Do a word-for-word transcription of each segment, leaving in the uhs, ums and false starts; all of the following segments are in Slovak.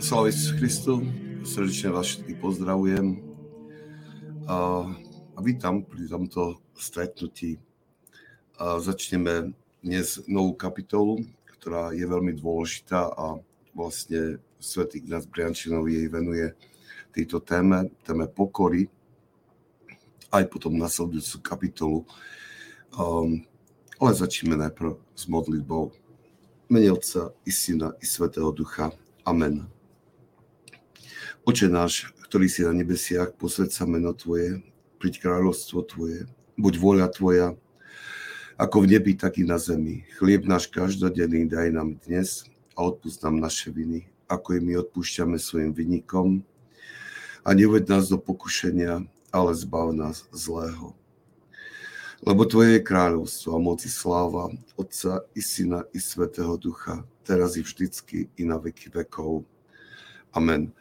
Sláva Isusu Christu, srdečne vás všetkých pozdravujem a, a vítam pri tomto stretnutí. A začneme dnes novú kapitolu, ktorá je veľmi dôležitá a vlastne svätý Ignác Briančinov jej venuje tejto téme, téme pokory, aj potom nasledujúcu kapitolu. Um, ale začneme najprv s modlitbou. V mene Otca i Syna i Svätého Ducha. Amen. Oče náš, ktorý si na nebesiach, posväť sa meno Tvoje, príď kráľovstvo Tvoje, buď vôľa Tvoja, ako v nebi, tak i na zemi. Chlieb náš každodenný daj nám dnes a odpusť nám naše viny, ako i my odpúšťame svojim vinníkom. A neuved nás do pokušenia, ale zbav nás zlého. Lebo Tvoje je kráľovstvo a moc i sláva Otca i Syna i Svätého Ducha, teraz i vždycky i na veky vekov. Amen.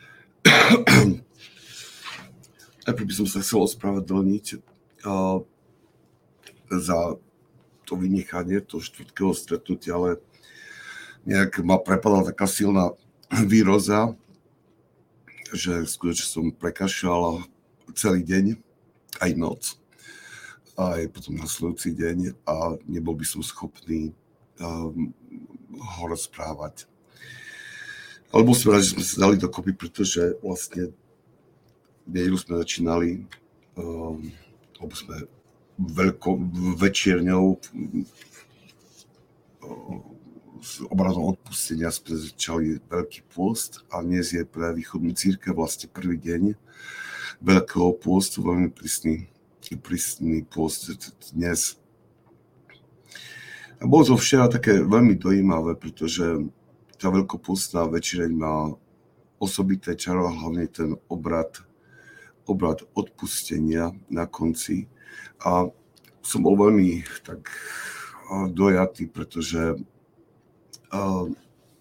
Najprv by som sa chcel ospravedlniť uh, za to vynechanie, to štvrtkého stretnutia, ale nejak ma prepadla taká silná výroza, že skutočne som prekašľal celý deň, aj noc, aj potom nasledujúci deň a nebol by som schopný um, ho rozprávať. Alebo som rád, že sme sa dali dokopy, pretože vlastne nedeľu sme začínali, um, alebo sme veľko, večierňou um, s obradom odpustenia sme začali Veľký pôst a dnes je pre východnú cirkev vlastne prvý deň Veľkého pôstu, veľmi prísny, prísny pôst dnes. A bolo to včera také veľmi dojímavé, pretože tá veľkopôstna večereň má osobité čaro, hlavne ten obrad, obrad odpustenia na konci. A som bol veľmi tak dojatý, pretože uh,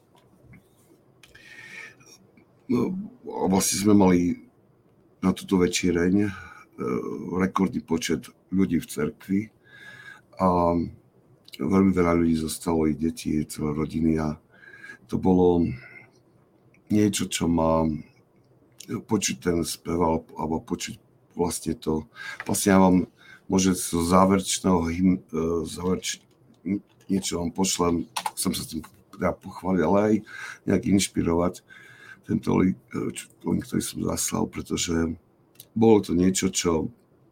vlastne sme mali na túto večereň uh, rekordný počet ľudí v cerkvi a veľmi veľa ľudí zostalo, i deti, i celé rodiny a to bolo niečo, čo ma počuť ten spev, alebo počuť vlastne to. Vlastne ja vám môže zo záverečného hymn, záverč, niečo vám pošlem, som sa tým teda pochváliť, ale aj nejak inšpirovať tento link, ktorý som zaslal, pretože bolo to niečo, čo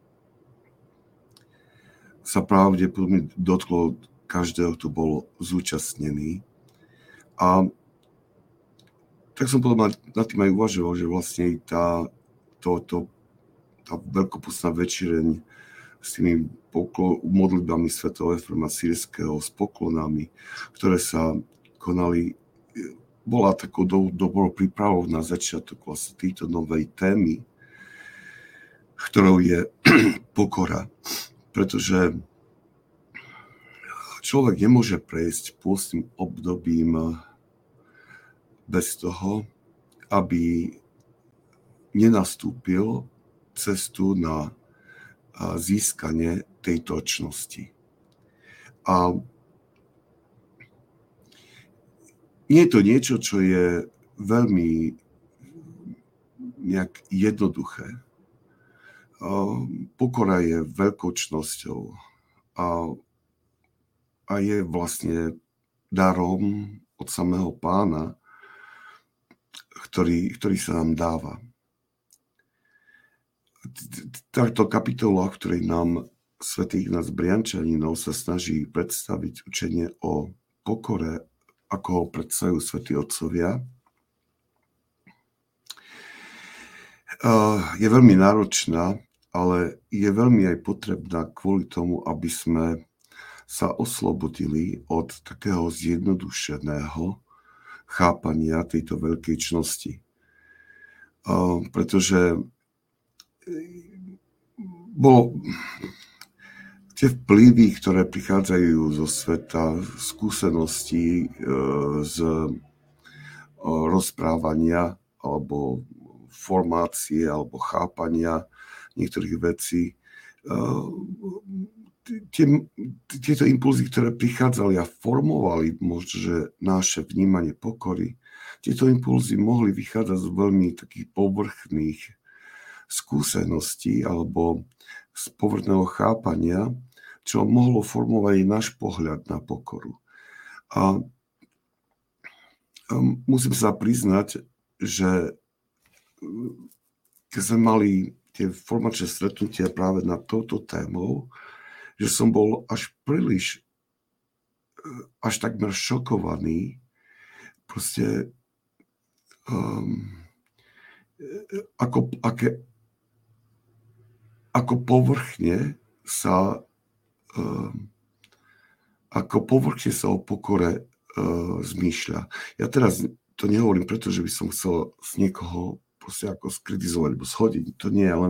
sa pravdepodobne dotklo každého, kto bol zúčastnený. A tak som potom nad tým aj uvažoval, že vlastne tá, to, to, tá veľkopôstna večereň s tými poklo, modlitbami svätého Efrema Sýrskeho, s poklonami, ktoré sa konali, bola takou do, dobrou prípravou na začiatok vlastne tejto novej témy, ktorou je pokora. Pretože človek nemôže prejsť pôstnym obdobím bez toho, aby nenastúpil cestu na získanie tej točnosti. A nie je to niečo, čo je veľmi nejak jednoduché. Pokora je veľkočnosťou a a je vlastne darom od samého Pána, ktorý, ktorý sa nám dáva. Táto kapitola, v ktorej nám svätý Ignác Briančaninov sa snaží predstaviť učenie o pokore, ako ho predstavujú svätí otcovia, je veľmi náročná, ale je veľmi aj potrebná kvôli tomu, aby sme sa oslobodili od takého zjednodušeného chápania tejto veľkej čnosti. Uh, pretože bolo tie vplyvy, ktoré prichádzajú zo sveta, skúseností uh, z uh, rozprávania alebo formácie alebo chápania niektorých vecí, uh, Tie, tieto impulzy, ktoré prichádzali a formovali možno, že naše vnímanie pokory, tieto impulzy mohli vychádzať z veľmi takých povrchných skúseností alebo z povrchného chápania, čo mohlo formovať aj náš pohľad na pokoru. A musím sa priznať, že keď sme mali tie formačné stretnutia práve nad touto témou, že som bol až príliš, až takmer šokovaný, proste um, ako, aké, ako povrchne sa um, ako povrchne sa o pokore uh, zmýšľa. Ja teraz to nehovorím, pretože by som chcel z niekoho proste ako skritizovať alebo shodiť. To nie je len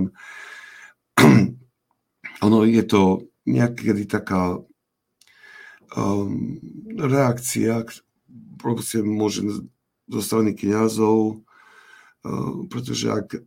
ono je to niekedy taká um, reakcia, proste môže zo strany kňazov, uh, pretože ak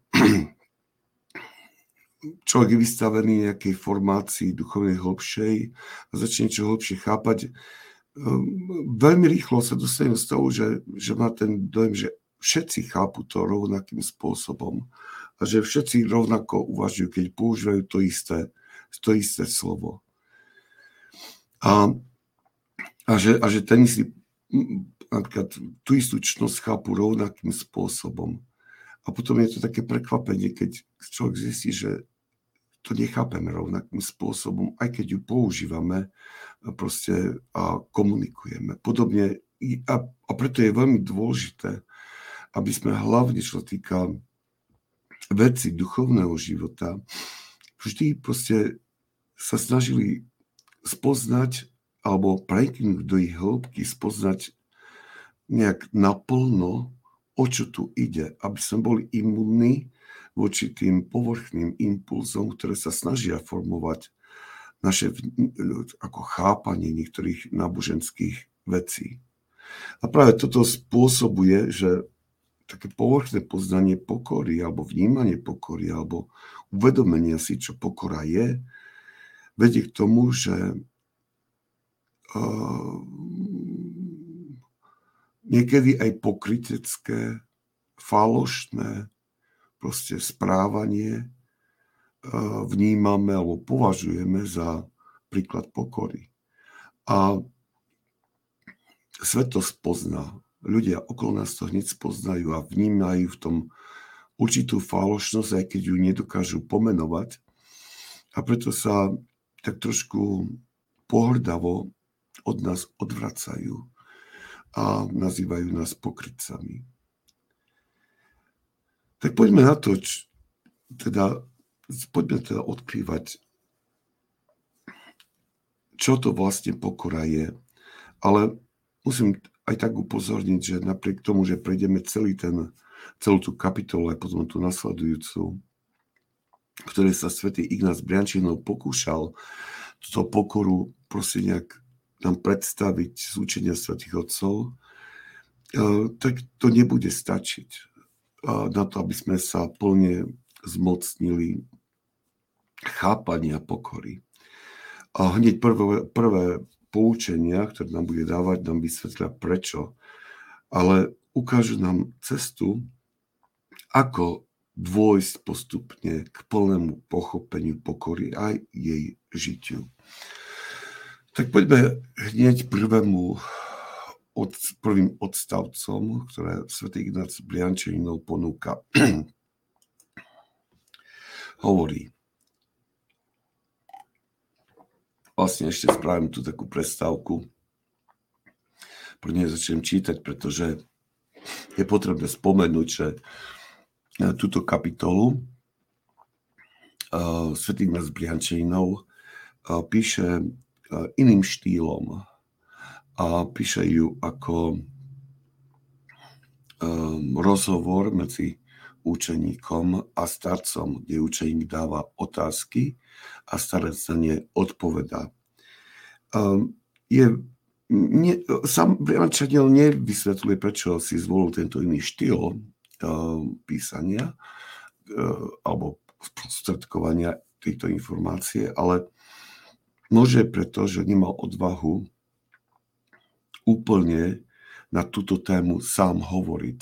človek je vystavený nejakej formácii duchovnej hlbšej a začne niečo hlbšie chápať, um, veľmi rýchlo sa dostane z toho, že, že má ten dojem, že všetci chápu to rovnakým spôsobom a že všetci rovnako uvažujú, keď používajú to isté, to isté slovo. A, a, že, a že ten si napríklad tú istú čnosť chápu rovnakým spôsobom. A potom je to také prekvapenie, keď človek zistí, že to nechápeme rovnakým spôsobom, aj keď ju používame proste a komunikujeme. Podobne a, a preto je veľmi dôležité, aby sme hlavne, čo sa týka veci duchovného života, vždy proste sa snažili spoznať alebo preniknúť do ich hĺbky, spoznať nejak naplno, o čo tu ide, aby sme boli imunní voči tým povrchným impulzom, ktoré sa snažia formovať naše ako chápanie niektorých náboženských vecí. A práve toto spôsobuje, že také povrchné poznanie pokory alebo vnímanie pokory alebo uvedomenie si, čo pokora je, vedie k tomu, že uh, niekedy aj pokrytecké, falošné proste správanie uh, vnímame alebo považujeme za príklad pokory. A svet to spozná. Ľudia okolo nás to hneď spoznajú a vnímajú v tom určitú falošnosť, aj keď ju nedokážu pomenovať. A preto sa tak trošku pohrdavo od nás odvracajú a nazývajú nás pokrytcami. Tak poďme na to, č, teda, poďme teda odkrývať, čo to vlastne pokora je. Ale musím aj tak upozorniť, že napriek tomu, že prejdeme celý ten, celú tú kapitolu, aj potom tú nasledujúcu, ktoré sa svätý Ignác Briančinov pokúšal túto pokoru proste nejak nám predstaviť z učenia svätých otcov, tak to nebude stačiť na to, aby sme sa plne zmocnili chápania pokory. A hneď prvé, prvé poučenia, ktoré nám bude dávať, nám vysvetlia prečo, ale ukážu nám cestu, ako dôjsť postupne k plnému pochopeniu pokory aj jej žitiu. Tak poďme hneď prvému od, prvým odstavcom, ktoré svätý Ignác Briančinov ponúka. Hovorí. Vlastne ešte spravím tu takú prestávku. Pre nej začnem čítať, pretože je potrebné spomenúť, že túto kapitolu uh, svätý Ignác Briančinov uh, píše uh, iným štýlom a píše ju ako um, rozhovor medzi učeníkom a starcom, kde učeník dáva otázky a starec na ne odpovedá. Um, je, nie, sám Briančinov nevysvetľuje, prečo si zvolil tento iný štýl uh, písania uh, alebo sprostredkovania tejto informácie, ale môže preto, že nemal odvahu úplne na túto tému sám hovoriť,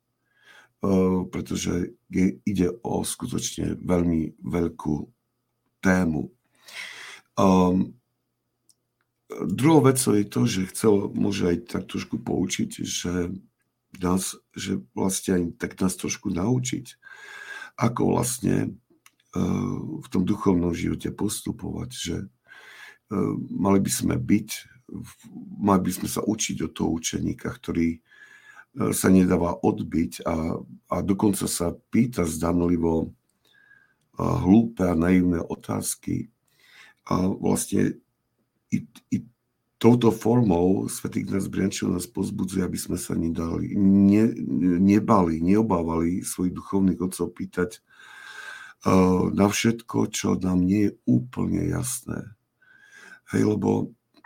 pretože ide o skutočne veľmi veľkú tému. Um, druhou vecou je to, že chcel môže aj tak trošku poučiť, že nás, že vlastne aj tak nás trošku naučiť, ako vlastne uh, v tom duchovnom živote postupovať, že uh, mali by sme byť, mali by sme sa učiť od toho učeníka, ktorý uh, sa nedáva odbiť a, a dokonca sa pýta zdanlivo uh, hlúpe a naivné otázky. A vlastne i, i touto formou svätý Ignác Briančov nás pozbudzuje, aby sme sa nedali, ne, nebali, neobávali svojich duchovných otcov pýtať uh, na všetko, čo nám nie je úplne jasné. Hej, lebo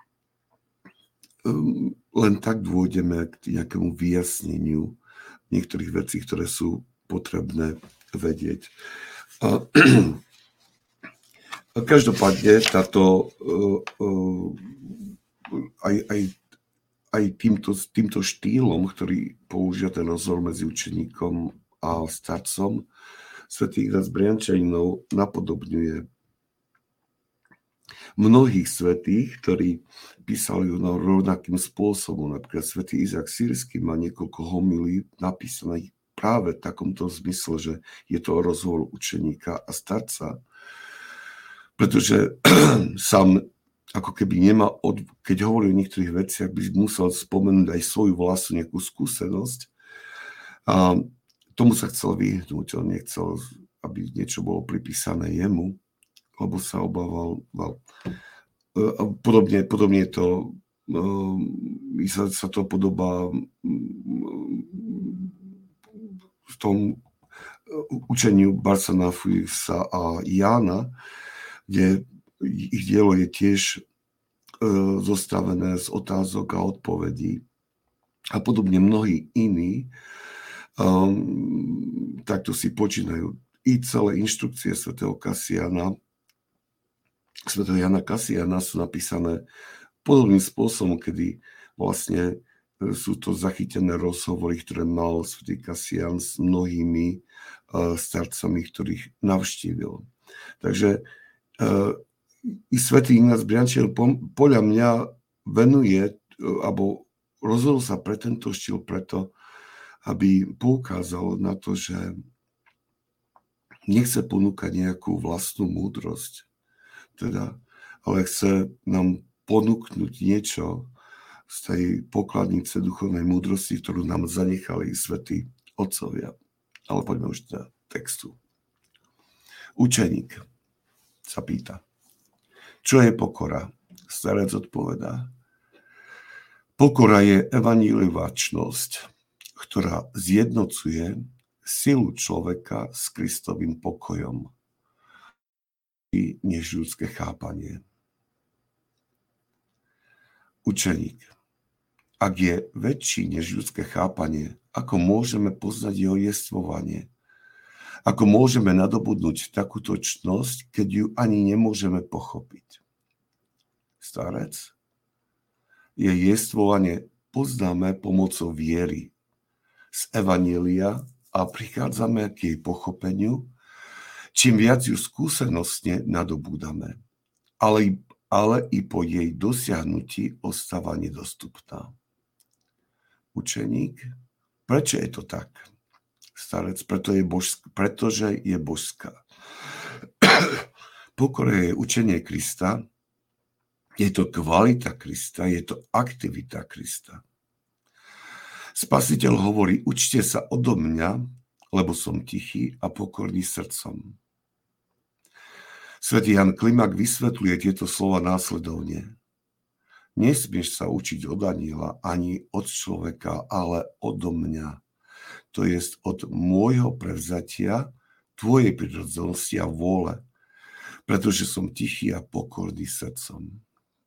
um, len tak dôjdeme k nejakému vyjasneniu niektorých vecí, ktoré sú potrebné vedieť. Uh, Každopádne táto uh, uh, aj, aj, aj týmto, týmto štýlom, ktorý používa ten rozhovor medzi učeníkom a starcom, svätý Ignác Briančanov napodobňuje mnohých svätých, ktorí písali rovnakým spôsobom. Napríklad svätý Izák Sýrsky má niekoľko homilí napísaných práve v takomto zmysle, že je to rozhovor učeníka a starca. Pretože sám ako keby nemá, od, keď hovorí o niektorých veciach, by musel spomenúť aj svoju vlastnú nejakú skúsenosť. A tomu sa chcel vyhnúť. On nechcel, aby niečo bolo pripísané jemu, lebo sa obával. Well, podobne, podobne to sa, sa to podobá v tom učeniu Barsanafisa a Jána, kde ich dielo je tiež e, zostavené z otázok a odpovedí. A podobne mnohí iní um, takto si počínajú. I celé inštrukcie svätého Kasiana, svätého Jana Kasiana sú napísané podobným spôsobom, kedy vlastne sú to zachytené rozhovory, ktoré mal svätý Kasian s mnohými uh, starcami, ktorých navštívil. Takže Uh, i svätý Ignác Briančanov podľa mňa venuje, uh, alebo rozhodol sa pre tento štýl preto, aby poukázal na to, že nechce ponúkať nejakú vlastnú múdrosť, teda, ale chce nám ponúknuť niečo z tej pokladnice duchovnej múdrosti, ktorú nám zanechali svätí otcovia. Ale poďme už do textu. Učeník sa pýta, čo je pokora? Starec odpovedá, pokora je evanjeliovačnosť, ktorá zjednocuje silu človeka s Kristovým pokojom než ľudské chápanie. Učeník, ak je väčší než ľudské chápanie, ako môžeme poznať jeho jestvovanie? Ako môžeme nadobudnúť takúto čnosť, keď ju ani nemôžeme pochopiť? Starec, je jestvovanie poznáme pomocou viery z evanjelia a prichádzame k jej pochopeniu, čím viac ju skúsenostne nadobúdame, ale, ale i po jej dosiahnutí ostáva nedostupná. Učeník, prečo je to tak? Starec, preto je božsk, pretože je božská. Pokora je učenie Krista, je to kvalita Krista, je to aktivita Krista. Spasiteľ hovorí, učte sa odo mňa, lebo som tichý a pokorný srdcom. Svätý Ján Klimak vysvetľuje tieto slova následovne. Nesmieš sa učiť od anjela ani od človeka, ale odo mňa. To jest od môjho prevzatia, tvojej prirodzenosti a vôle, pretože som tichý a pokorný srdcom.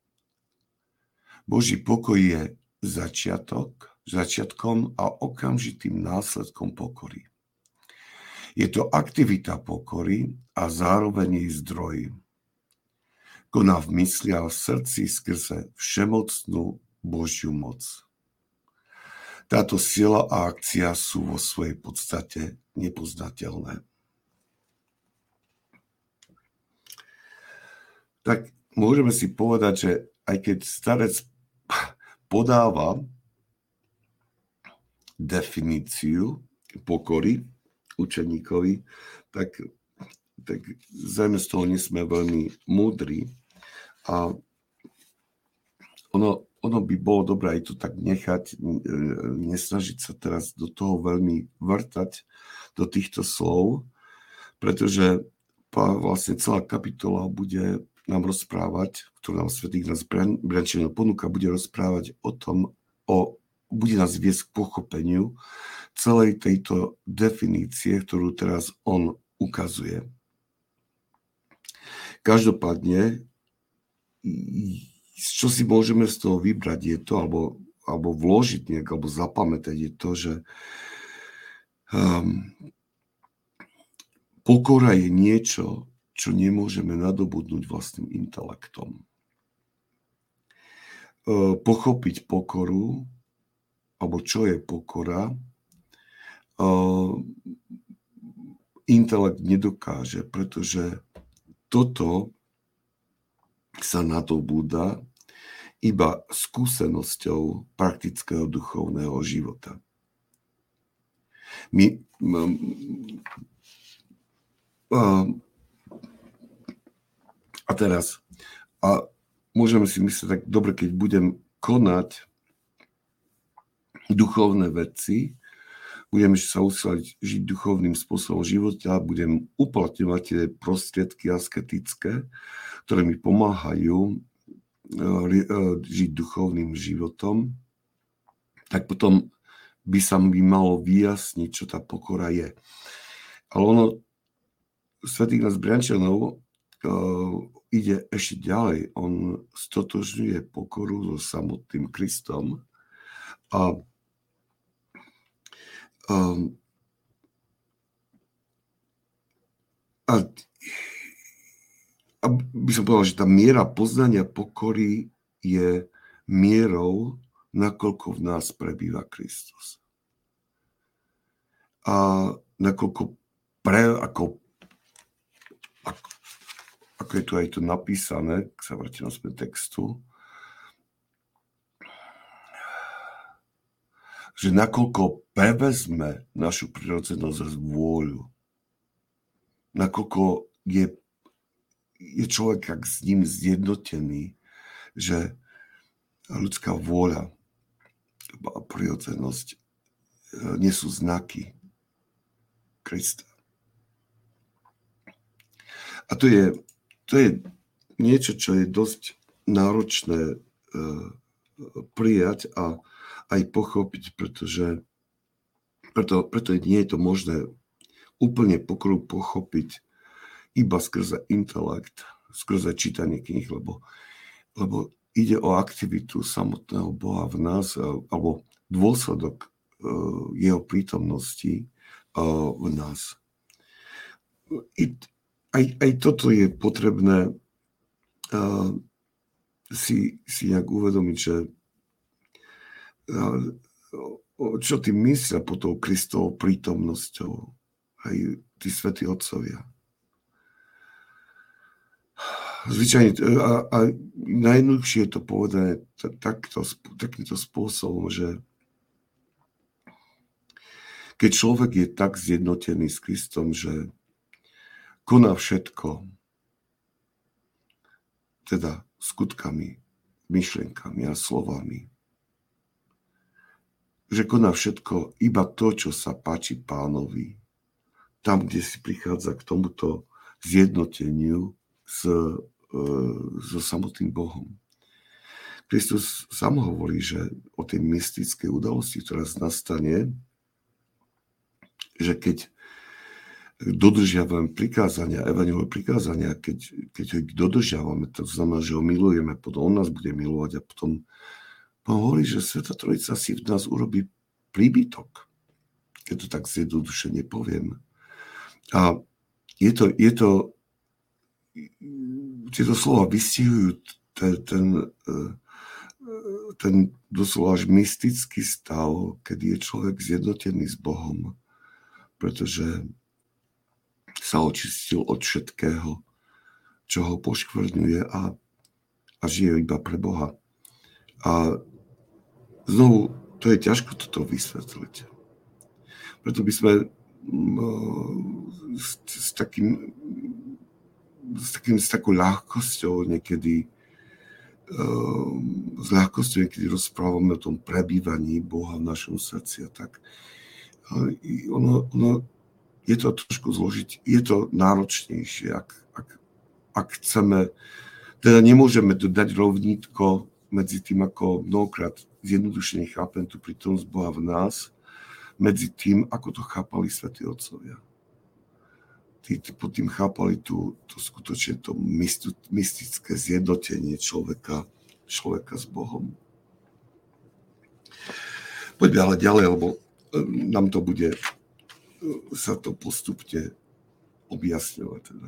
Boží pokoj je začiatok, začiatkom a okamžitým následkom pokory. Je to aktivita pokory a zároveň jej zdroj. Koná v mysli a v srdci skrze všemocnú Božiu moc. táto sila a akcia sú vo svojej podstate nepoznateľné. Tak môžeme si povedať, že aj keď starec podáva definíciu pokory učeníkovi, tak, tak zrejme z toho nie sme veľmi múdri a ono, ono by bolo dobré aj to tak nechať, nesnažiť sa teraz do toho veľmi vrtať, do týchto slov, pretože vlastne celá kapitola bude nám rozprávať, ktorú nám Svätý Ignác Brянčanov ponúka, bude rozprávať o tom, o, bude nás viesť k pochopeniu celej tejto definície, ktorú teraz on ukazuje. Každopádne, čo si môžeme z toho vybrať, je to, alebo, alebo vložiť nejak, alebo zapamätať, je to, že um, pokora je niečo, čo nemôžeme nadobudnúť vlastným intelektom. Uh, pochopiť pokoru, alebo čo je pokora, uh, intelekt nedokáže, pretože toto sa nadobúda iba skúsenosťou praktického duchovného života. My a teraz a môžeme si myslieť, tak dobre, keď budem konať duchovné veci, budem sa usilovať žiť duchovným spôsobom života, budem uplatňovať tie prostriedky asketické, ktoré mi pomáhajú žiť duchovným životom, tak potom by sa mi malo vyjasniť, čo tá pokora je. Ale ono, Svätý Ignác Brянčanov uh, ide ešte ďalej. On stotožňuje pokoru so samotným Kristom a um, a A by som povedal, že tá miera poznania pokory je mierou, nakoľko v nás prebýva Kristus. A nakoľko pre, ako, ako, ako je tu aj to napísané, ak sa vrátim naspäť textu, že nakoľko prevezme našu prirodzenosť z vôľu, nakoľko je je človek s ním zjednotený, že ľudská vôľa a prirodzenosť nie sú znaky Krista. A to je, to je niečo, čo je dosť náročné prijať a aj pochopiť, pretože preto, preto nie je to možné úplne pokoru pochopiť iba skrze intelekt, skrze čítanie kníh, lebo, lebo ide o aktivitu samotného Boha v nás, alebo dôsledok uh, jeho prítomnosti uh, v nás. I, aj, aj toto je potrebné uh, si, si nejak uvedomiť, že uh, čo tým myslia pod tou Kristovou prítomnosťou, aj tí svätí otcovia. Zvyčajne, a, a najjednoduchšie je to povedané takto, takýmto spôsobom, že keď človek je tak zjednotený s Kristom, že koná všetko, teda skutkami, myšlienkami a slovami, že koná všetko iba to, čo sa páči Pánovi, tam, kde si prichádza k tomuto zjednoteniu S, so samotným Bohom. Kristus sám hovorí, že o tej mystickej udalosti, ktorá nastane, že keď dodržiavame prikázania, evanjeliové prikázania, keď, keď ho dodržiavame, to znamená, že ho milujeme, potom on nás bude milovať a potom on hovorí, že Svätá Trojica si v nás urobí príbytok, keď to tak zjednodušene poviem. A je to, je to tieto slova vystihujú ten, ten, ten doslova až mystický stav, kedy je človek zjednotený s Bohom, pretože sa očistil od všetkého, čo ho poškvrňuje a, a žije iba pre Boha. A znovu, to je ťažko toto vysvetliť. Preto by sme s, s, takým, s, takým, s takou ľahkosťou niekedy s ľahkosťou niekedy rozprávame o tom prebývaní Boha v našom srdci a tak. Ale ono, ono, je to trošku zložiť, je to náročnejšie, ak, ak, ak chceme, teda nemôžeme dodať rovnítko medzi tým, ako mnohokrát zjednodušene chápem tú prítomnosť Boha v nás, medzi tým, ako to chápali svätí otcovia. Tí, tí pod tým chápali tú, to skutočne to mystické zjednotenie človeka, človeka s Bohom. Poďme ale ďalej, lebo nám to bude sa to postupne objasňovať. Teda.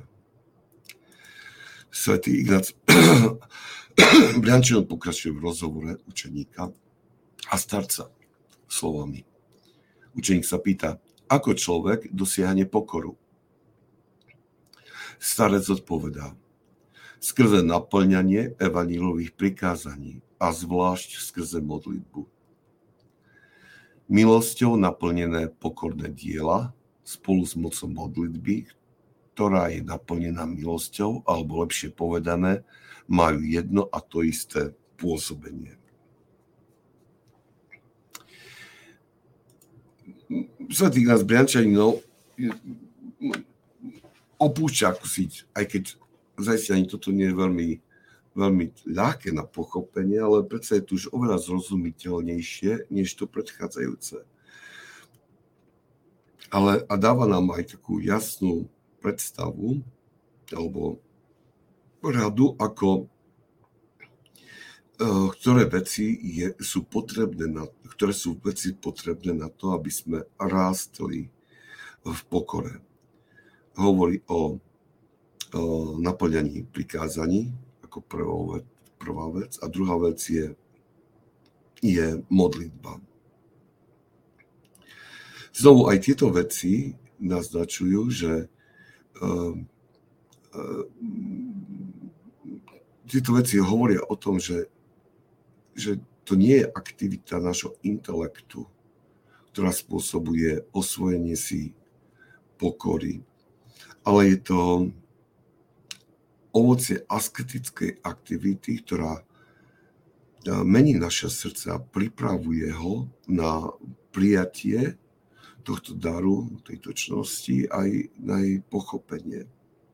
Svätý Ignác Briančan pokračuje v rozhovore učeníka a starca slovami. Učeník sa pýta, ako človek dosiahne pokoru. Starec odpovedá, skrze naplňanie evanjelových prikázaní a zvlášť skrze modlitbu. Milosťou naplnené pokorné diela spolu s mocou modlitby, ktorá je naplnená milosťou, alebo lepšie povedané, majú jedno a to isté pôsobenie. Svätý Ignác Briančanin opúšťa akusiť, aj keď zajistia ani toto nie je veľmi, veľmi ľahké na pochopenie, ale predsa je tu už oveľa zrozumiteľnejšie, než to predchádzajúce. Ale a dáva nám aj takú jasnú predstavu, alebo radu, ako ktoré veci je, sú potrebné na, ktoré sú veci potrebné na to, aby sme rástli v pokore. Hovorí o, o naplňaní prikázaní ako prvá vec, prvá vec a druhá vec je, je modlitba. Znovu aj tieto veci naznačujú, že uh, uh, tieto veci hovoria o tom, že že to nie je aktivita nášho intelektu, ktorá spôsobuje osvojenie si pokory, ale je to ovocie asketickej aktivity, ktorá mení naše srdce a pripravuje ho na prijatie tohto daru, tejto čnosti, aj na jej pochopenie.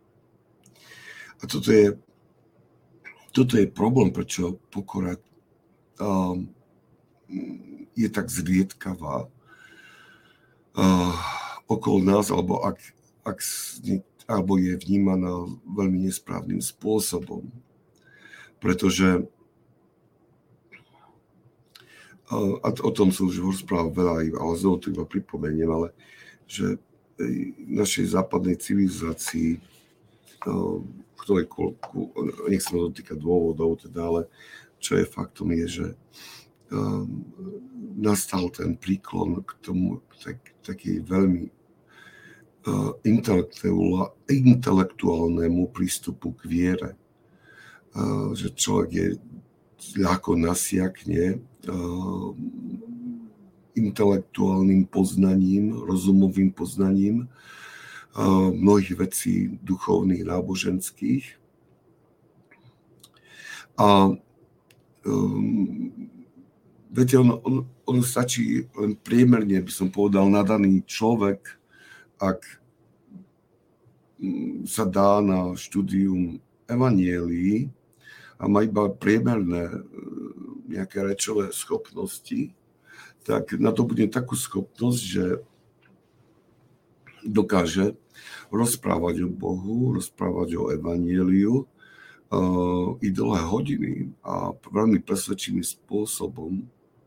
A toto je, toto je problém, prečo pokora Um, je tak zriedkavá uh, okolo nás, alebo, ak, ak, alebo je vnímaná veľmi nesprávnym spôsobom. Pretože uh, a o tom som už rozprával veľa, ale znovu to iba pripomeniem, ale že v našej západnej civilizácii uh, ktorej koľku, nechcem dotýkať dôvodov, teda, ale čo je faktom je, že um, nastal ten príklon k tomu tak, taký veľmi uh, intelektuálnemu prístupu k viere. Uh, že človek je ľahko nasiakne uh, intelektuálnym poznaním, rozumovým poznaním uh, mnohých vecí duchovných, náboženských. A Um, viete, ono, ono, ono stačí len priemerne, by som povedal, nadaný človek, ak sa dá na štúdium evanjelií a má iba priemerné nejaké rečové schopnosti, tak nadobudne takú schopnosť, že dokáže rozprávať o Bohu, rozprávať o evanjeliu, Uh, i dlhé hodiny a veľmi presvedčivým spôsobom.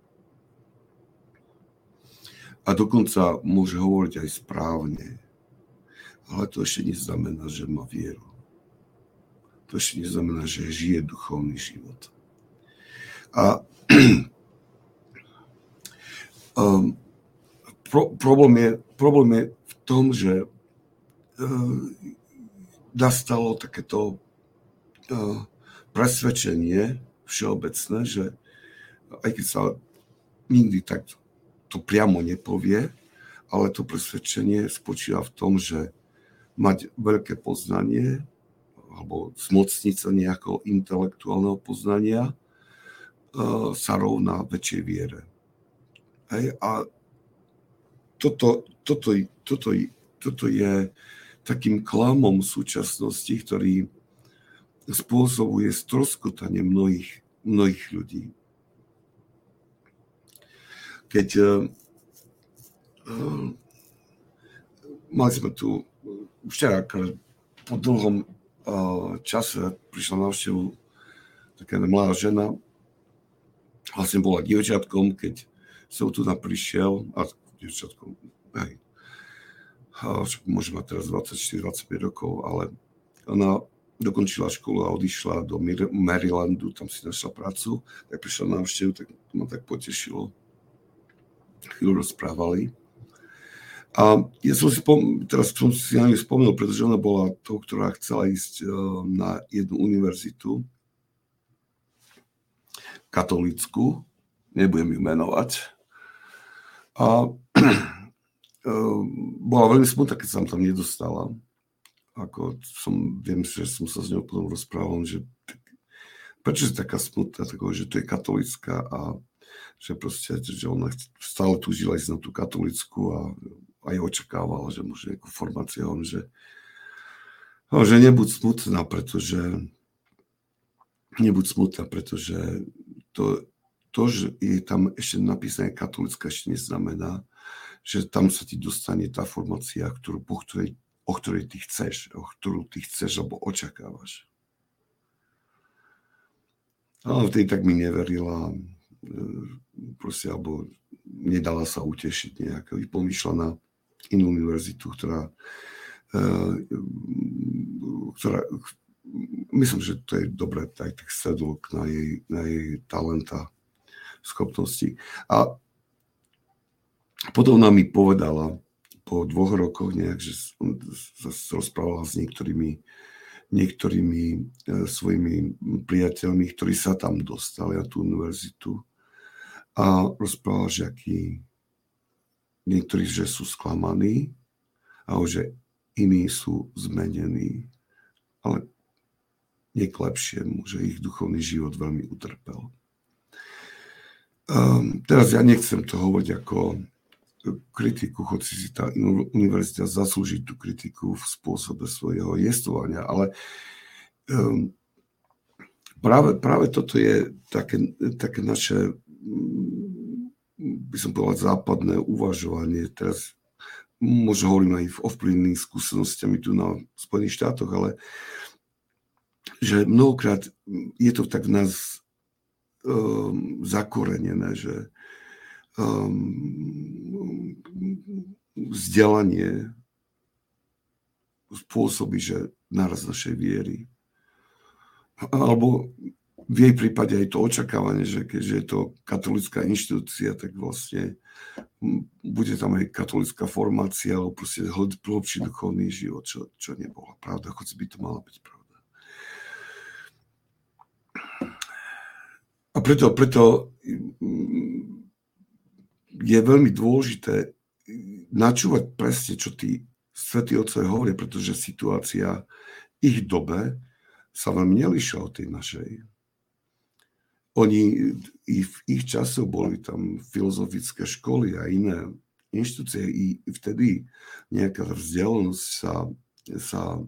A dokonca môže hovoriť aj správne. Ale to ešte neznamená, že má vieru. To ešte neznamená, že žije duchovný život. A um, pro, problém, je, problém je v tom, že uh, nastalo takéto uh, presvedčenie všeobecné, že aj keď sa nikdy tak to priamo nepovie, ale to presvedčenie spočíva v tom, že mať veľké poznanie alebo zmocniť sa nejakého intelektuálneho poznania uh, sa rovná väčšej viere. Hej? A toto, toto, toto, toto je takým klamom súčasnosti, ktorý spôsobuje stroskotanie mnohých, mnohých ľudí. Keď uh, uh, mali sme tu včera, po dlhom uh, čase prišla na návštevu taká mladá žena, vlastne bola dievčatkom, keď som tu prišiel, a dievčatkom, hej, môže mať teraz dvadsaťštyri dvadsaťpäť rokov, ale ona dokončila školu a odišla do Marylandu, tam si našla prácu, tak prišla na návštevu, tak to ma tak potešilo. Chvíľu rozprávali. A ja som si, pom- teraz som si na ňu spomenul, pretože ona bola tou, ktorá chcela ísť uh, na jednu univerzitu, katolícku, nebudem ju menovať. A uh, bola veľmi smutná, keď sa tam nedostala. Ako som, viem, že som sa s ňou potom rozprával, že tak, prečo je taká smutná, tako, že to je katolícka a že proste, že ona stále túžila ísť na tú katolícku a aj očakávala, že môže nejakú formáciu, že, no, že nebuď smutná, pretože nebuď smutná, pretože to, to, že je tam ešte napísané katolícka, ešte neznamená, že tam sa ti dostane tá formácia, ktorú, po ktorej, o ktorej ty chceš, o ktorú ty chceš alebo očakávaš. A vtedy tak mi neverila, proste, alebo nedala sa utešiť nejak. Pomýšľa na inú univerzitu, ktorá, ktorá myslím, že to je dobré, aj tak sedlok na jej, na jej talenta, schopnosti. A potom nám mi povedala po dvoch rokoch nejak, že sa rozprávala s niektorými niektorými svojimi priateľmi, ktorí sa tam dostali na tú univerzitu. A rozprával, že akí niektorí, že sú sklamaní a že iní sú zmenení. Ale nie k lepšiemu, že ich duchovný život veľmi utrpel. Um, teraz ja nechcem to hovoriť ako kritiku, hoci si tá univerzita zaslúži tú kritiku v spôsobe svojho jestvovania, ale um, práve, práve toto je také, také naše, by som povedal, západné uvažovanie. Teraz možno hovorím aj v ovplyvnených skúsenostiami tu na Spojených štátoch, ale že mnohokrát je to tak v nás um, zakorenené, že um, vzdelanie spôsobí, že náraz našej viery. Alebo v jej prípade aj to očakávanie, že keďže je to katolická inštitúcia, tak vlastne bude tam aj katolická formácia, alebo proste hlbší duchovný život, čo, čo nebola pravda, hoci by to mala byť pravda. A preto, preto je veľmi dôležité načúvať presne, čo tí svätí otcovia hovoria, pretože situácia ich dobe sa veľmi nelíša od tej našej. Oni i v ich časoch boli tam filozofické školy a iné inštitúcie, i vtedy nejaká vzdialenosť sa, sa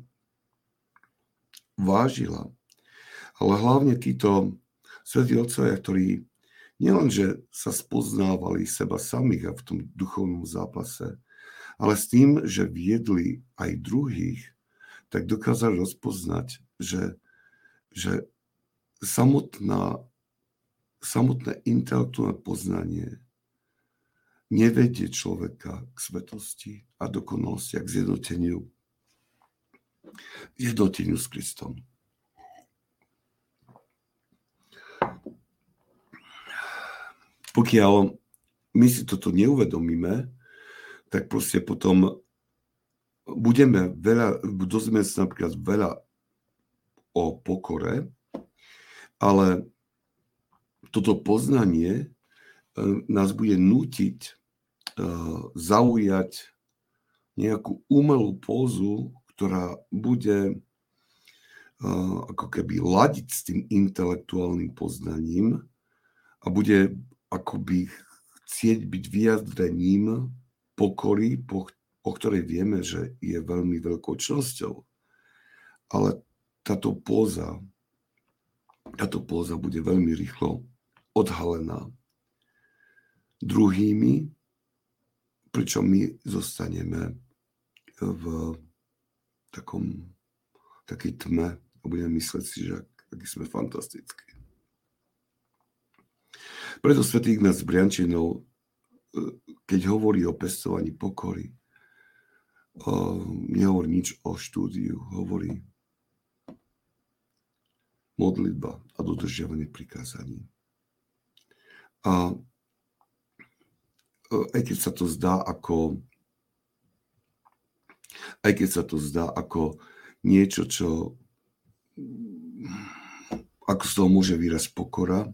vážila. Ale hlavne títo svätí otcovia, ktorí nielenže sa spoznávali seba samých a v tom duchovnom zápase, ale s tým, že viedli aj druhých, tak dokázali rozpoznať, že, že samotná, samotné intelektuálne poznanie nevedie človeka k svetosti a dokonalosti a k zjednoteniu, zjednoteniu s Kristom. pokiaľ my si toto neuvedomíme, tak proste potom budeme veľa, dozvieme sa napríklad veľa o pokore, ale toto poznanie nás bude nútiť zaujať nejakú umelú pózu, ktorá bude ako keby ladiť s tým intelektuálnym poznaním a bude akoby chcieť byť vyjadrením pokory, po, o ktorej vieme, že je veľmi veľkou čnosťou. Ale táto póza, táto póza bude veľmi rýchlo odhalená druhými, pričom my zostaneme v takom, takej tme a budeme mysleť si, že aký sme fantastickí. Preto svätý Ignác Briančinov, keď hovorí o pestovaní pokory, nehovorí nič o štúdiu, hovorí modlitba a dodržiavanie prikázaní. A aj keď sa to zdá ako aj keď sa to zdá ako niečo, čo ako z toho môže vyrásť pokora,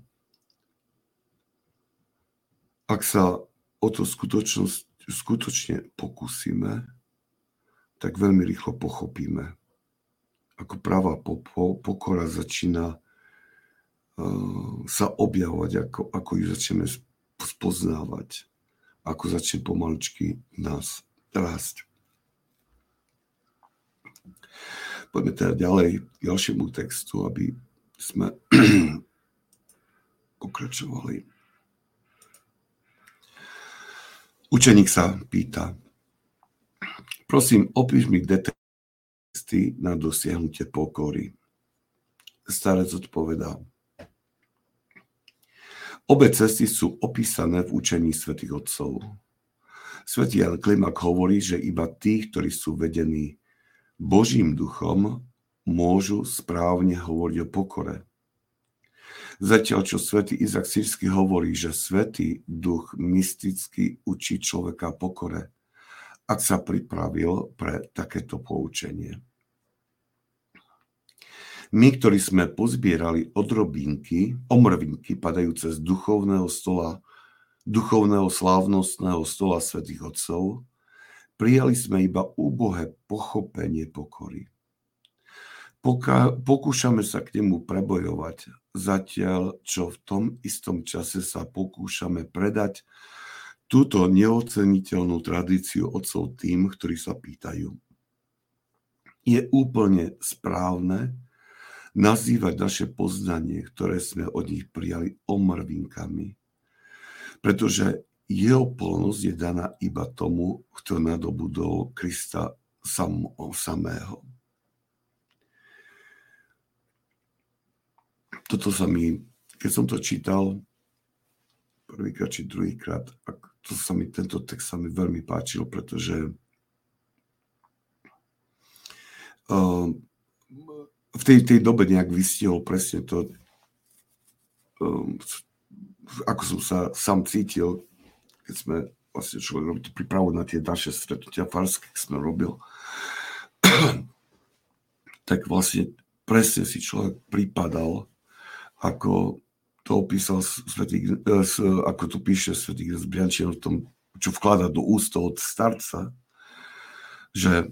ak sa o to skutočne pokúsime, tak veľmi rýchlo pochopíme, ako pravá pokora začína uh, sa objavovať, ako, ako ju začneme spoznávať, ako začne pomaličky nás rásť. Poďme teda ďalej k ďalšiemu textu, aby sme pokračovali. Učeník sa pýta, prosím, opíš mi detaily na dosiahnutie pokory. Starec odpovedá, obe cesty sú opísané v učení svätých otcov. Svätý Ján Klimak hovorí, že iba tí, ktorí sú vedení Božím duchom, môžu správne hovoriť o pokore. Zatiaľ, čo svätý Izak Sýrsky hovorí, že svätý duch mysticky učí človeka pokore, ak sa pripravil pre takéto poučenie. My, ktorí sme pozbierali odrobinky, omrvinky padajúce z duchovného stola, duchovného slávnostného stola svätých otcov, prijali sme iba úbohé pochopenie pokory. Poká, pokúšame sa k nemu prebojovať, zatiaľ čo v tom istom čase sa pokúšame predať túto neoceniteľnú tradíciu otcov tým, ktorí sa pýtajú. Je úplne správne nazývať naše poznanie, ktoré sme od nich prijali, omrvinkami, pretože jeho plnosť je daná iba tomu, kto nadobudol Krista sam, samého. Toto sa mi, keď som to čítal prvýkrát či druhýkrát, to sa mi, tento text sa mi veľmi páčil, pretože uh, v tej, tej dobe nejak vystihol presne to, uh, ako som sa sám cítil, keď sme vlastne človek robil prípravu na tie ďalšie stretnutia farské, keď som robil, tak vlastne presne si človek pripadal, ako to opísal svätý, ako to píše svätý Ignác Briančinov v tom, čo vkladá do úst od starca, že,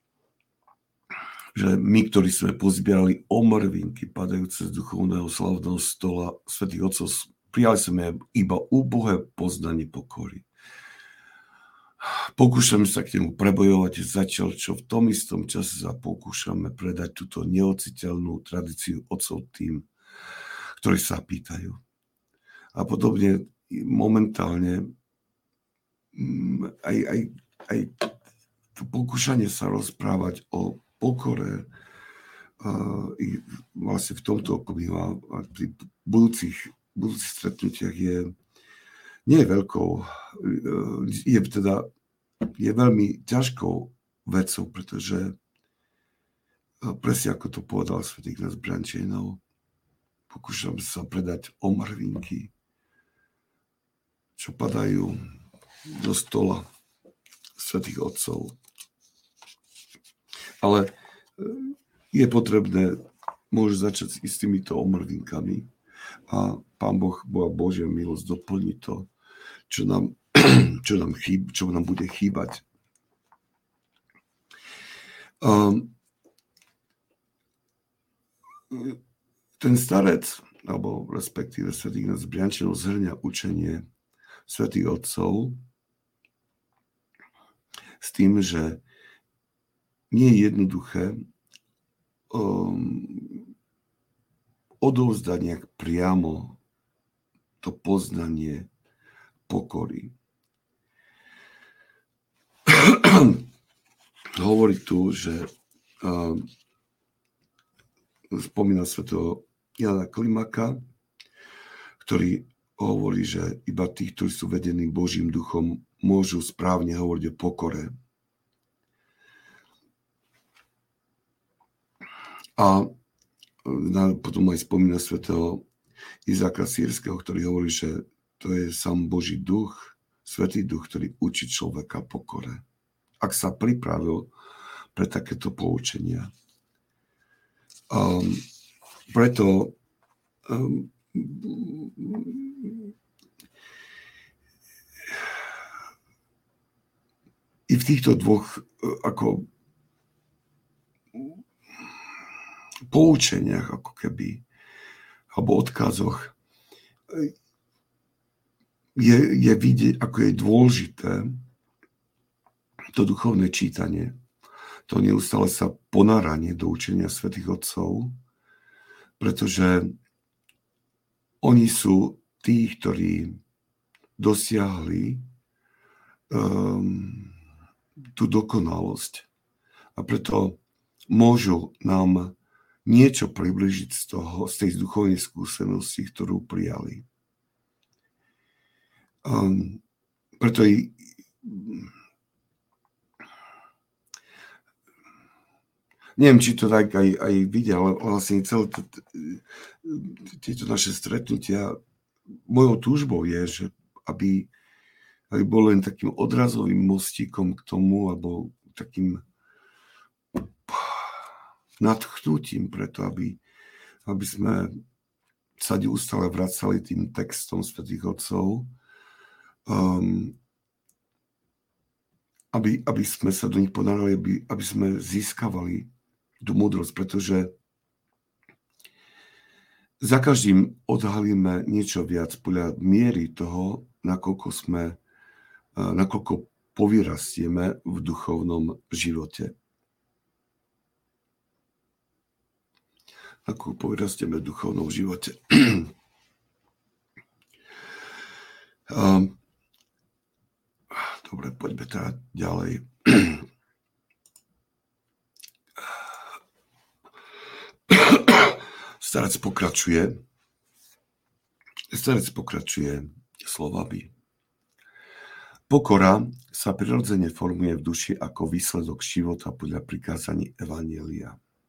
že my, ktorí sme pozbierali omrvinky padajúce z duchovného slávneho stola svätých otcov, prijali sme iba úbohé poznanie pokory. Pokúšame sa k nemu prebojovať, zatiaľ čo v tom istom čase sa pokúšame predať túto neociteľnú tradíciu otcov tým, ktorí sa pýtajú. A podobne momentálne aj, aj, aj to pokúšanie sa rozprávať o pokore uh, vlastne v tomto okolí a pri budúcich, budúcich stretnutiach je nie je veľkou, je teda je veľmi ťažkou vecou, pretože presne ako to povedal svätý Ignác Briančinov, pokúšam sa predať omrvinky čo padajú do stola svätých otcov. Ale je potrebné, môže začať s týmito omrvinkami a Pán Boh, Boha Božia milosť doplní to, čo nám, čo nám, chýb, čo nám bude chýbať. Um, ten starec, alebo respektíve svätý Ignác Briančanov zhrňa učenie svätých otcov s tým, že nie je jednoduché um, odovzdať nejak priamo to poznanie pokory. Hovorí tu, že um, spomína svätého Jana Klimaka, ktorý hovorí, že iba tí, ktorí sú vedení Božím duchom, môžu správne hovoriť o pokore. A potom aj spomína svätého Izáka Sýrskeho, ktorý hovorí, že to je sám Boží duch, Svätý duch, ktorý učí človeka pokore. Ak sa pripravil pre takéto poučenia. Um, preto um, i v týchto dvoch ako poučeniach, ako keby, alebo odkazoch, je, je vidieť, ako je dôležité to duchovné čítanie, to neustále sa ponáranie do učenia svätých otcov, pretože oni sú tí, ktorí dosiahli um, tú dokonalosť a preto môžu nám niečo približiť z toho, z tej duchovnej skúsenosti, ktorú prijali. Um, preto i neviem, či to tak aj, aj vidia, ale vlastne celé to, tieto naše stretnutia, mojou túžbou je, že aby, aby bol len takým odrazovým mostíkom k tomu, alebo takým nadchnutím preto, aby, aby sme sa neustále vracali tým textom svätých otcov, um, aby, aby sme sa do nich ponárali, aby, aby sme získavali tú múdrosť, pretože za každým odhalíme niečo viac podľa miery toho, nakoľko sme, nakoľko povyrastieme v duchovnom živote. Nakoľko povyrastieme v duchovnom živote. Dobre, poďme teda ďalej. Starec pokračuje. Starec pokračuje slovami. Pokora sa prirodzene formuje v duši ako výsledok života podľa prikázaní Evanjelia.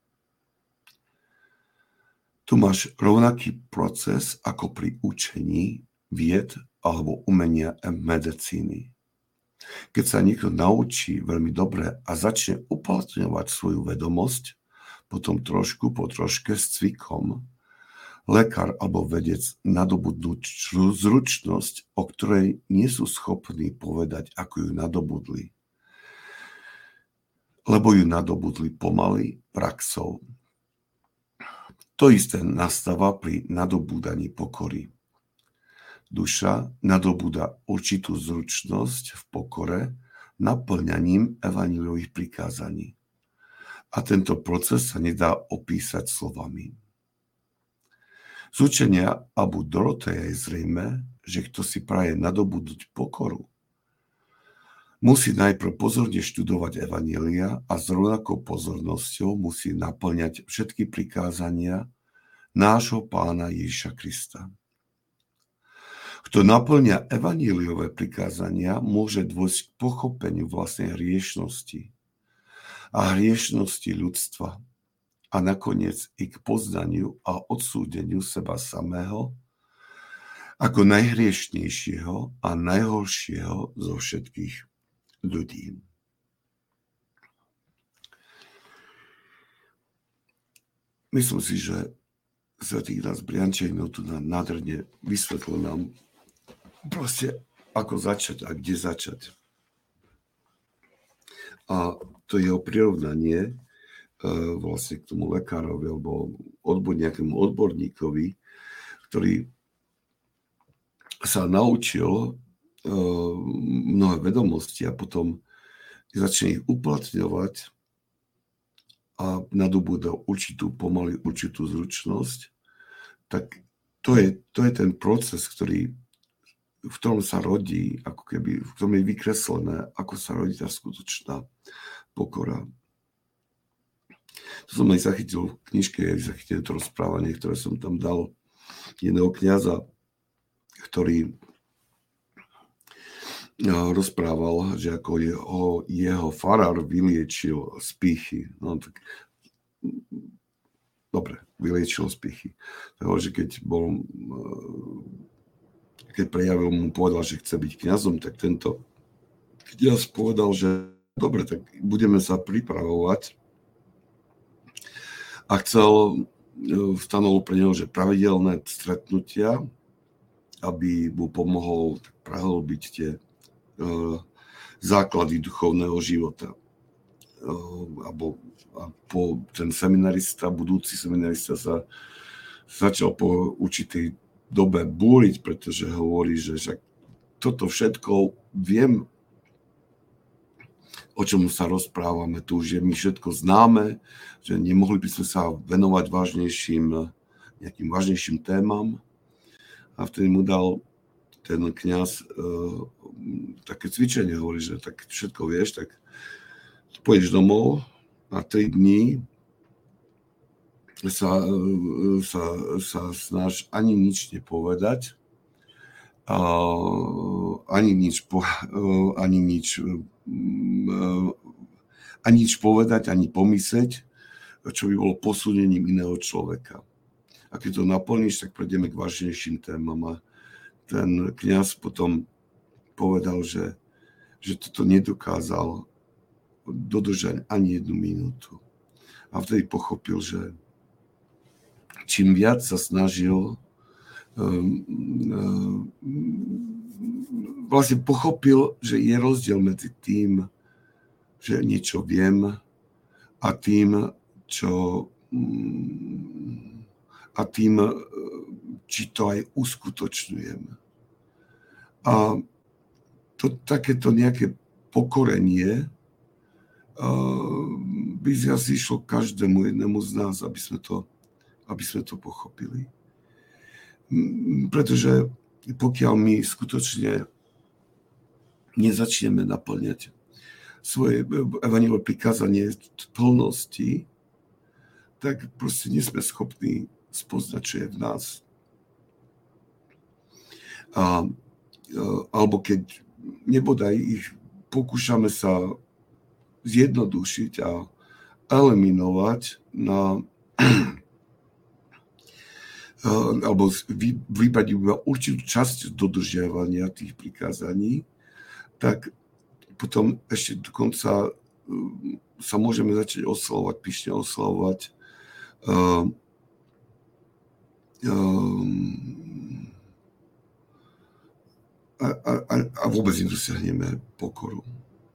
Tu máš rovnaký proces ako pri učení vied alebo umenia medicíny. Keď sa niekto naučí veľmi dobre a začne uplatňovať svoju vedomosť, potom trošku po troške s cvikom, lekár alebo vedec nadobudnú zručnosť, o ktorej nie sú schopní povedať, ako ju nadobudli. Lebo ju nadobudli pomaly praxou. To isté nastáva pri nadobúdaní pokory. Duša nadobúda určitú zručnosť v pokore naplňaním evanjeliových prikázaní. A tento proces sa nedá opísať slovami. Z učenia Abu Doroteja je zrejmé, že kto si praje nadobudnúť pokoru, musí najprv pozorne študovať evanjelia a s rovnakou pozornosťou musí naplňať všetky prikázania nášho Pána Ježiša Krista. Kto naplňa evanjeliové prikázania, môže dôjsť k pochopeniu vlastnej hriešnosti a hriešnosti ľudstva a nakoniec i k poznaniu a odsúdeniu seba samého ako najhriešnejšieho a najhoršieho zo všetkých ľudí. Myslím si, že svätý Ignác Briančejno tu nám nádherne vysvetlil nám proste, ako začať a kde začať. A to jeho prirovnanie e, vlastne k tomu lekárovi alebo odbor, nejakému odborníkovi, ktorý sa naučil e, mnohé vedomosti a potom začne ich uplatňovať a nadobúda určitú, pomaly určitú zručnosť, tak to je, to je ten proces, ktorý, v ktorom sa rodí, ako keby, v ktorom je vykreslené, ako sa rodí tá skutočná pokora. To som aj zachytil v knižke, aj zachytil to rozprávanie, ktoré som tam dal jedného kňaza, ktorý rozprával, že ako jeho, jeho farár vyliečil z pýchy. No, tak, dobre, vyliečil z pýchy. Takže keď bol, keď prejavil mu, povedal, že chce byť kňazom, tak tento kňaz povedal, že dobre, tak budeme sa pripravovať. A chcel, stanovil pre neho, že pravidelné stretnutia, aby mu pomohol prehlbiť tie základy duchovného života. A, bo, a po ten seminarista, budúci seminarista sa začal po určitej dobe búriť, pretože hovorí, že však toto všetko viem, o čom sa rozprávame tu, že my všetko známe, že nemohli by sme sa venovať vážnejším, nejakým vážnejším témam. A vtedy mu dal ten kňaz uh, také cvičenie, hovorí, že tak všetko vieš, tak pôjdeš domov a tri dní sa, uh, sa, sa snaž ani nič nepovedať, uh, ani nič, po, uh, ani nič uh, ani nič povedať, ani pomysleť, čo by bolo posúdením iného človeka. A keď to naplníš, tak prejdeme k vážnejším témam. A ten kňaz potom povedal, že, že toto nedokázal dodržať ani jednu minútu. A vtedy pochopil, že čím viac sa snažil, um, um, vlastne pochopil, že je rozdiel medzi tým, že niečo viem, a tým, čo um, a tým, či to aj uskutočňujem. A to takéto nejaké pokorenie uh, by asi išlo každému jednému z nás, aby sme to, aby sme to pochopili. Pretože pokiaľ my skutočne nezačneme naplňať svoje evanjeliové prikázanie v plnosti, tak proste nie sme schopní spoznať, čo je v nás. A, alebo keď nebodaj ich pokúšame sa zjednodušiť a eliminovať na alebo vybrať iba určitú časť dodržiavania tých prikázaní, tak potom ešte dokonca sa môžeme začať oslavovať, pyšne oslavovať uh, um, a, a, a vôbec nedosiahneme pokoru.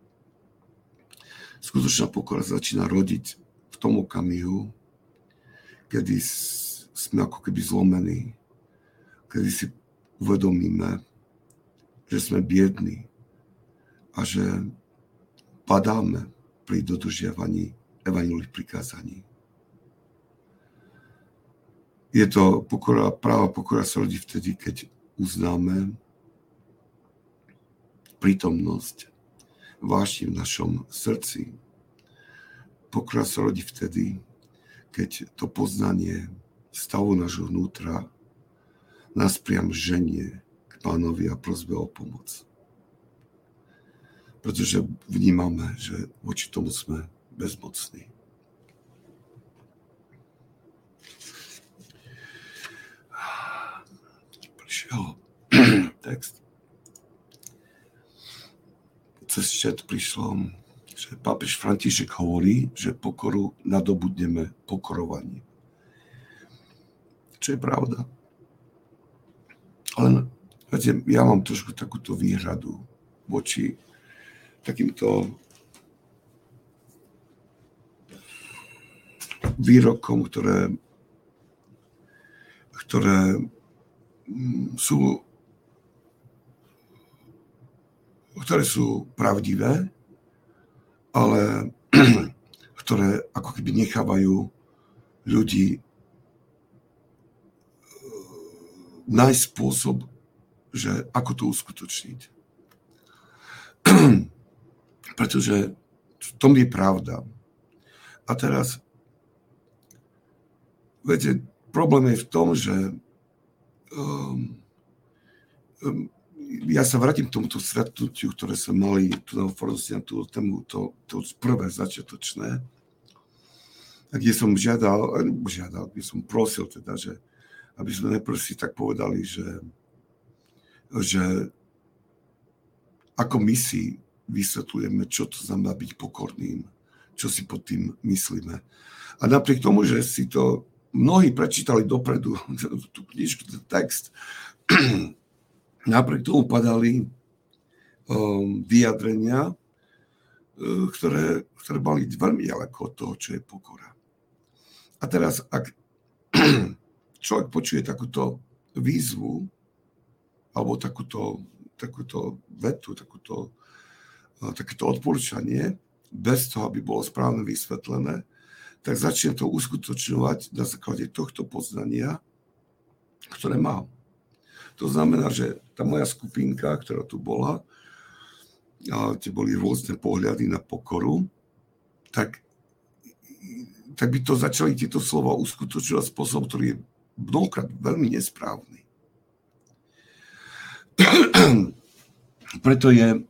Skutočná pokora začína rodiť v tom okamihu, kedy sme ako keby zlomení, kedy si uvedomíme, že sme biední a že padáme pri dodržiavaní evanjeliových prikázaní. Je to pokora, práva pokora sa rodí vtedy, keď uznáme prítomnosť vášni v našom srdci. Pokora sa rodí vtedy, keď to poznanie stavu nášho vnútra nás priam ženie k Pánovi a prosbe o pomoc. Pretože vnímame, že voči tomu sme bezmocní. Prišiel text. Cez chat prišlo, že pápež František hovorí, že pokoru nadobudneme pokorovaním. Čo je pravda. Ale viete, ja mám trošku takúto výhradu voči takýmto výrokom, ktoré, ktoré sú ktoré sú pravdivé, ale ktoré ako keby nechávajú ľudí nájsť spôsob, že ako to uskutočniť. Pretože v tom je pravda. A teraz, viete, problém je v tom, že um, um, ja sa vrátim k tomuto stretnutiu, ktoré sme mali tu na farnosti na tú tému, to, to prvé začiatočné, kde som žiadal, žiadal, kde som prosil teda, že aby sme najprv si tak povedali, že, že ako my si vysvetľujeme, čo to znamená byť pokorným, čo si pod tým myslíme. A napriek tomu, že si to mnohí prečítali dopredu, tú knižku, ten text, napriek tomu padali um, vyjadrenia, uh, ktoré, ktoré mali veľmi ďaleko od toho, čo je pokora. A teraz, ak človek počuje takúto výzvu, alebo takúto, takúto vetu, takúto, uh, takéto odporúčanie, bez toho, aby bolo správne vysvetlené, tak začne to uskutočňovať na základe tohto poznania, ktoré má. To znamená, že tá moja skupinka, ktorá tu bola, a tie boli rôzne pohľady na pokoru, tak, tak by to začali tieto slova uskutočňovať spôsobom, ktorý je mnohokrát veľmi nesprávny. Preto je,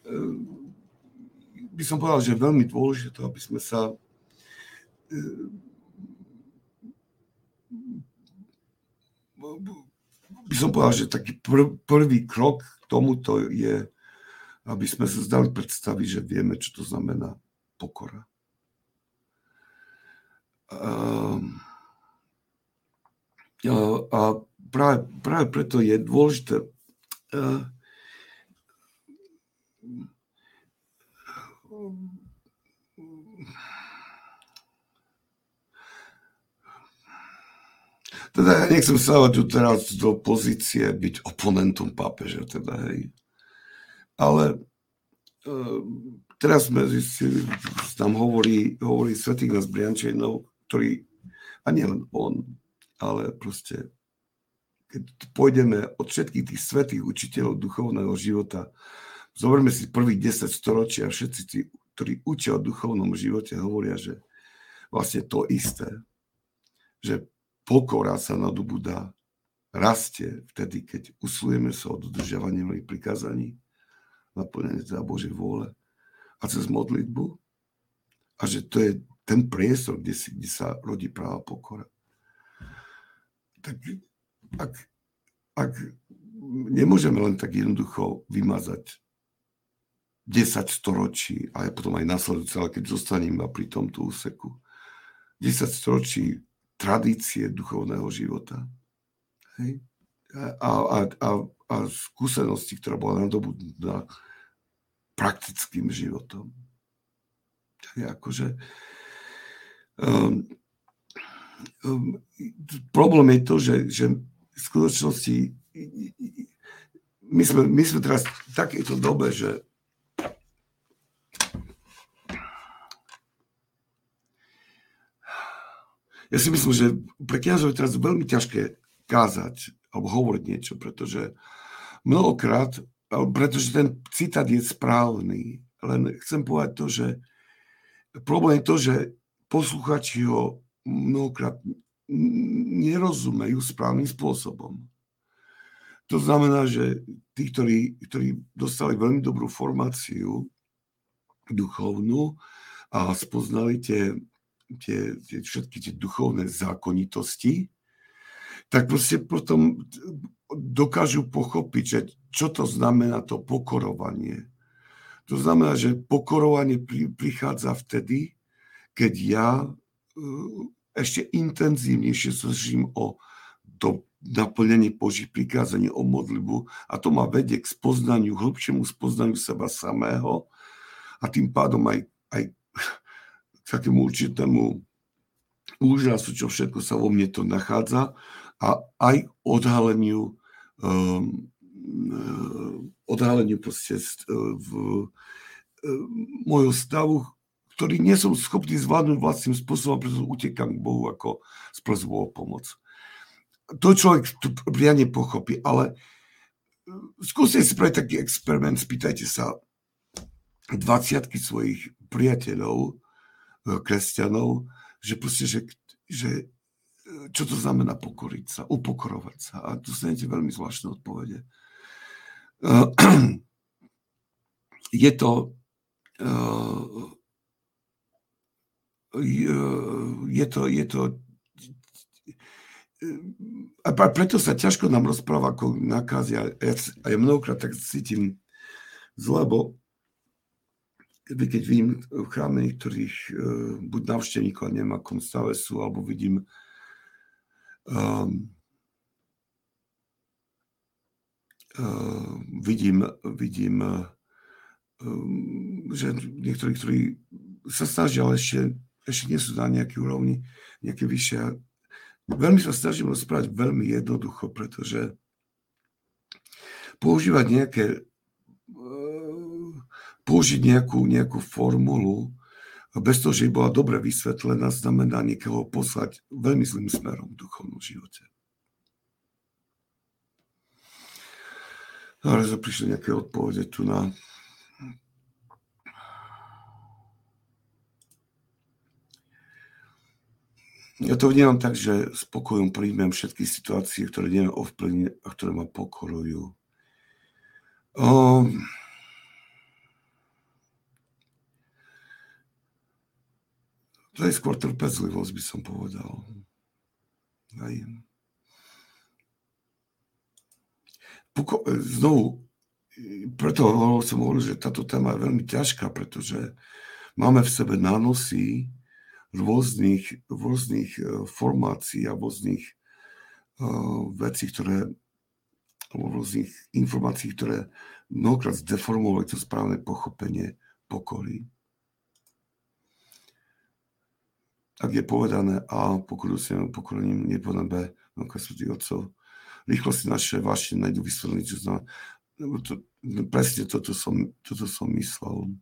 by som povedal, že je veľmi dôležité, aby sme sa by som povedal, že taký prv, prvý krok k tomuto je, aby sme sa zdali predstaviť, že vieme, čo to znamená pokora. A, a práve, práve preto je dôležité teda ja nechcem stávať tu teraz do pozície byť oponentom pápeža, teda hej. Ale e, teraz sme zistili, tam hovorí, hovorí svätý Ignác Briančejnov, ktorý, a nielen on, ale proste, keď pôjdeme od všetkých tých svätých učiteľov duchovného života, zoberme si prvých desať storočí a všetci tí, ktorí učia o duchovnom živote, hovoria, že vlastne to isté, že pokora sa nadobúda, rastie vtedy, keď usilujeme sa o dodržiavanie mnohých prikázaní, naplnenie teda Božej vôle a cez modlitbu. A že to je ten priestor, kde, si, kde sa rodí práva pokora. Tak ak, ak nemôžeme len tak jednoducho vymazať desať storočí, a potom aj nasledujúce, ale keď zostaneme pri tomto úseku, desať storočí tradície duchovného života. Hej? A, a, a, a skúsenosti, ktorá bola nadobudnutá praktickým životom. Je akože, um, um, problém je to, že, že v skutočnosti my sme, my sme teraz v takejto dobe, že ja si myslím, že pre kňazov je teraz veľmi ťažké kázať alebo hovoriť niečo, pretože mnohokrát, pretože ten citát je správny, len chcem povedať to, že problém je to, že posluchači ho mnohokrát nerozumejú správnym spôsobom. To znamená, že tí, ktorí, ktorí dostali veľmi dobrú formáciu duchovnú a spoznali tie Tie, tie, všetky tie duchovné zákonitosti, tak proste potom dokážu pochopiť, že čo to znamená to pokorovanie. To znamená, že pokorovanie prichádza vtedy, keď ja ešte intenzívnejšie sa snažím o to naplnenie Božích prikázaní, o modlitbu, a to ma vedie k spoznaniu, hlbšiemu spoznaniu seba samého a tým pádom aj, aj k takému určitému úžasu, čo všetko sa vo mne to nachádza, a aj odhaleniu um, odhaleniu proste v môjho stavu, ktorý nie som schopný zvládnuť vlastným spôsobom, preto utekám k Bohu ako s prosbou o pomoc. To človek priane pochopí, ale skúste si spraviť taký experiment, spýtajte sa dvaciatky svojich priateľov, kresťanov, že proste, že, že čo to znamená pokoriť sa, upokorovať sa. A tu dostanete veľmi zvláštne odpovede. Je to je to, je to a preto sa ťažko nám rozpráva ako nákazy, a ja, a ja mnohokrát tak cítim zle, bo keď vidím v chráme niektorých buď návštevníkov, a neviem, akom stave sú, alebo vidím um, uh, vidím, vidím um, že niektorí, ktorí sa snažia, ale ešte, ešte nie sú na nejakej úrovni, nejaké vyššie. Veľmi sa snažím rozprávať veľmi jednoducho, pretože používať nejaké použiť nejakú, nejakú formulu bez toho, že by bola dobre vysvetlená, znamená niekoho poslať veľmi zlým smerom v duchovnom živote. Ale prišli nejaké odpovede tu na... Ja to vnímam tak, že spokojom príjmem všetky situácie, ktoré neviem ovplyvniť a ktoré ma pokorujú. Um, to je skôr trpezlivosť, by som povedal. Aj. Poko- znovu, preto som hovoril, že táto téma je veľmi ťažká, pretože máme v sebe nánosy rôznych, rôznych formácií a rôznych uh, vecí, ktoré, rôznych informácií, ktoré mnohokrát zdeformovali to správne pochopenie pokory. Ak je povedané A, pokorujem pokorením, nie povedané B, ako svätých otcov, rýchlo si naše vášne nájdu vysvetlenie, čo znamená. To, presne toto som, toto som myslel.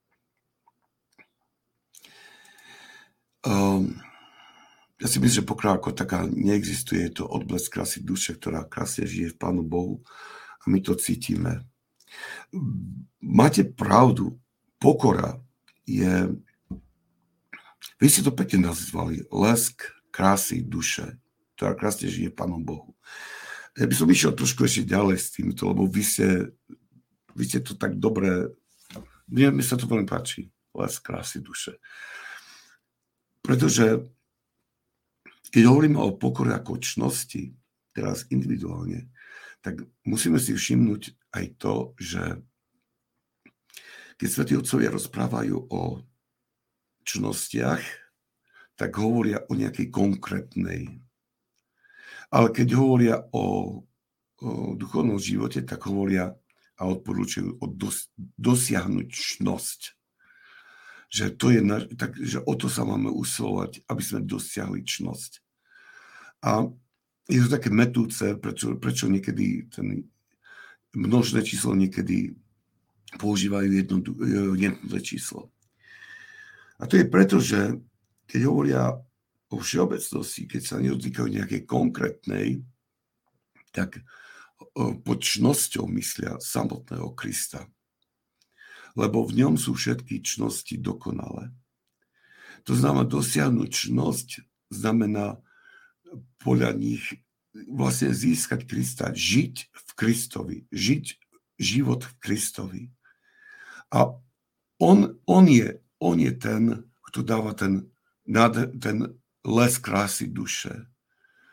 Um, ja si myslím, že pokora ako taká neexistuje. Je to odblesk krásy duše, ktorá krásne žije v Pánu Bohu a my to cítime. Máte pravdu, pokora je, vy ste to pekne nazvali, lesk krásy duše, ktorá krásne žije v Pánu Bohu. Ja by som išiel trošku ešte ďalej s týmto, lebo vy ste, vy ste to tak dobre, mne, mne sa to veľmi páči, lesk krásy duše. Pretože keď hovoríme o pokore ako čnosti, teraz individuálne, tak musíme si všimnúť aj to, že keď svätí otcovia rozprávajú o čnostiach, tak hovoria o nejakej konkrétnej. Ale keď hovoria o, o duchovnom živote, tak hovoria a odporúčajú o dos, dosiahnuť čnosť. Že, to je na, tak, že o to sa máme usilovať, aby sme dosiahli čnosť. A je to také metúce, prečo, prečo niekedy ten množné číslo niekedy používajú jednotné číslo. A to je preto, že keď hovoria o všeobecnosti, keď sa nedotýkajú nejakej konkrétnej, tak pod čnosťou myslia samotného Krista. Lebo v ňom sú všetky čnosti dokonalé. To znamená, dosiahnuť čnosť znamená podľa nich vlastne získať Krista, žiť v Kristovi, žiť život v Kristovi. A on, on, je, on je ten, kto dáva ten, ten les krásy duše.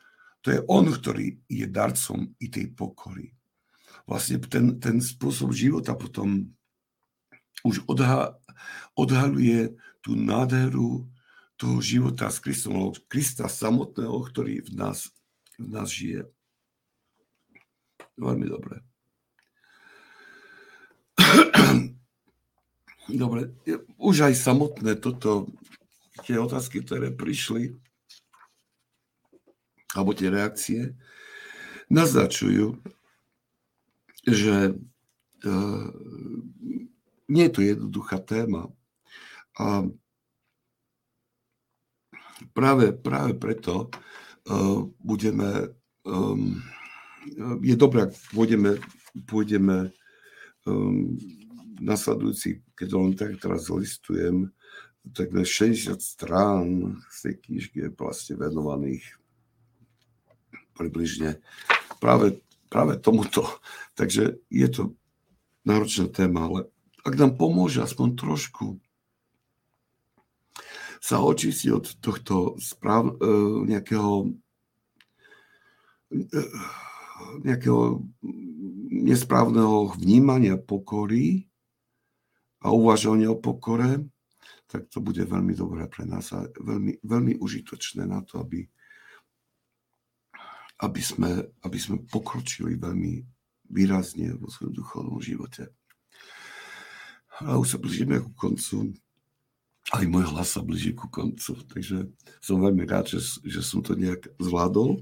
to je on, ktorý je darcom i tej pokory. Vlastne ten, ten spôsob života potom už odha, odhaluje tú nádheru toho života s Kristom, Krista samotného, ktorý v nás, v nás žije. Veľmi dobre. Dobre, už aj samotné toto, tie otázky, ktoré prišli, alebo tie reakcie, naznačujú, že uh, nie je to jednoduchá téma. A práve, práve preto uh, budeme, um, je dobré, ak pôjdeme, pôjdeme um, nasledujúci, keď len tak teraz listujem, takmer šesťdesiat strán z tej knižky je vlastne venovaných približne práve, práve tomuto. Takže je to náročná téma, ale ak nám pomôže aspoň trošku sa očistiť od tohto správ, nejakého, nejakého nesprávneho vnímania pokory a uvažovania o pokore, tak to bude veľmi dobré pre nás a veľmi, veľmi užitočné na to, aby, aby, sme, aby sme pokročili veľmi výrazne vo svojom duchovnom živote. A už sa blížime ku koncu. Aj môj hlas sa blíži ku koncu. Takže som veľmi rád, že, že som to nejak zvládol.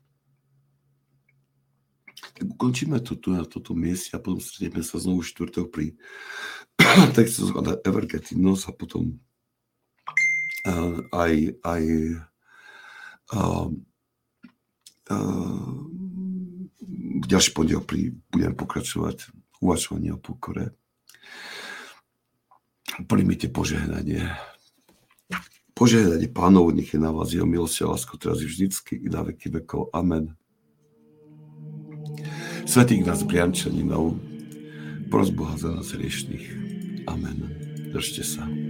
Tak ukončíme to tu na toto mieste a potom stretneme sa znovu štvrtok pri textu z Evergetinos a potom uh, aj, aj uh, uh, ďalší pondelok pri budem pokračovať uvažovanie o pokore. Príjmite požehnanie. Požehnanie Pánovo, nech je na vás jeho milosť a láska teraz i vždycky i na veky vekov. Amen. Svätý Ignác Briančaninov, pros Boha za nás hriešných. Amen. Držte sa.